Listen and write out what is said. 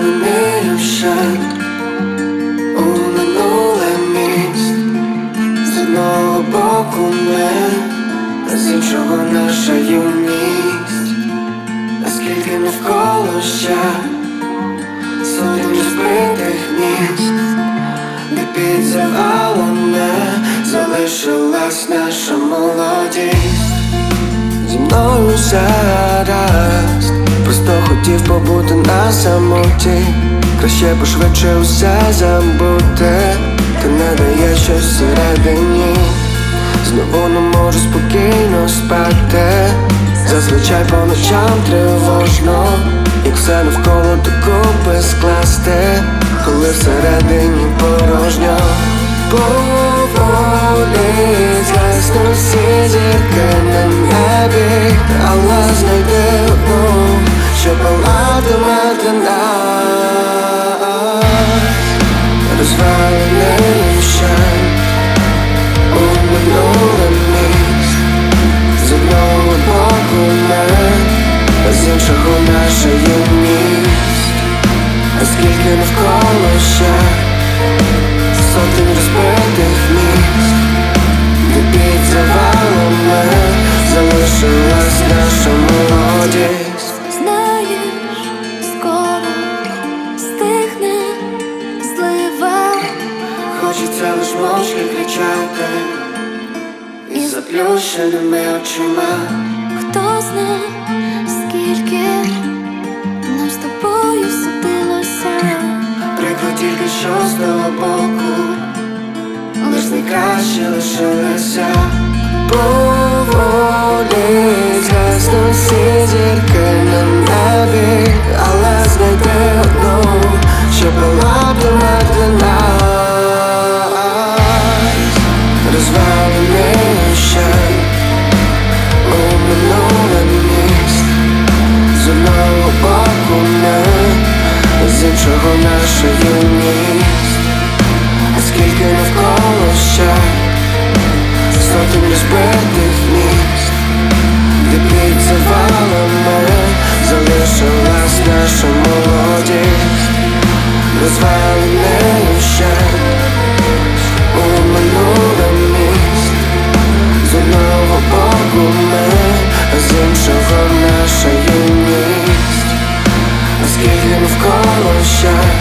розвалений ущент, у минуле міст. З одного боку ми, а з іншого наша юність. Наскільки навколо ще сотень розбитих міст, де під завалами залишилась наша молодість. Зі мною все гаразд, просто хотів побути на самоті. Краще пошвидше усе забути, та не дає щось всередині. Знову не можу спокійно спати. Зазвичай по ночам тривожно, як все навколо докупи скласти, коли всередині порожньо. Поволі згасно всі зірки на небі, але знайди одну, що палатиме для нас. Розвалений ущент, у минуле міст. З одного боку ми, а з іншого наша юність. А скільки навколо ще сотень розбитих міст, де під завалами залишилась наша молодість. Знаєш, скоро стихне злива, хочеться лиш мовчки кричати із заплющеними очима. хто зна, скільки нам з тобою судилося. Прикро тільки що з того боку, лиш найкраще лишилося. Поволі згасно всі зірки на небі, але знайди одну, що була б для нас. Розвалений ущент, у минуле міст. З одного боку ми, з іншого наша юність. А скільки навколо ще сотень розбитих міст, де під завалами залишилась наша молодість. Розвалений ущент, у минуле міст. З одного боку ми, а з іншого наша юність. А скільки навколо ще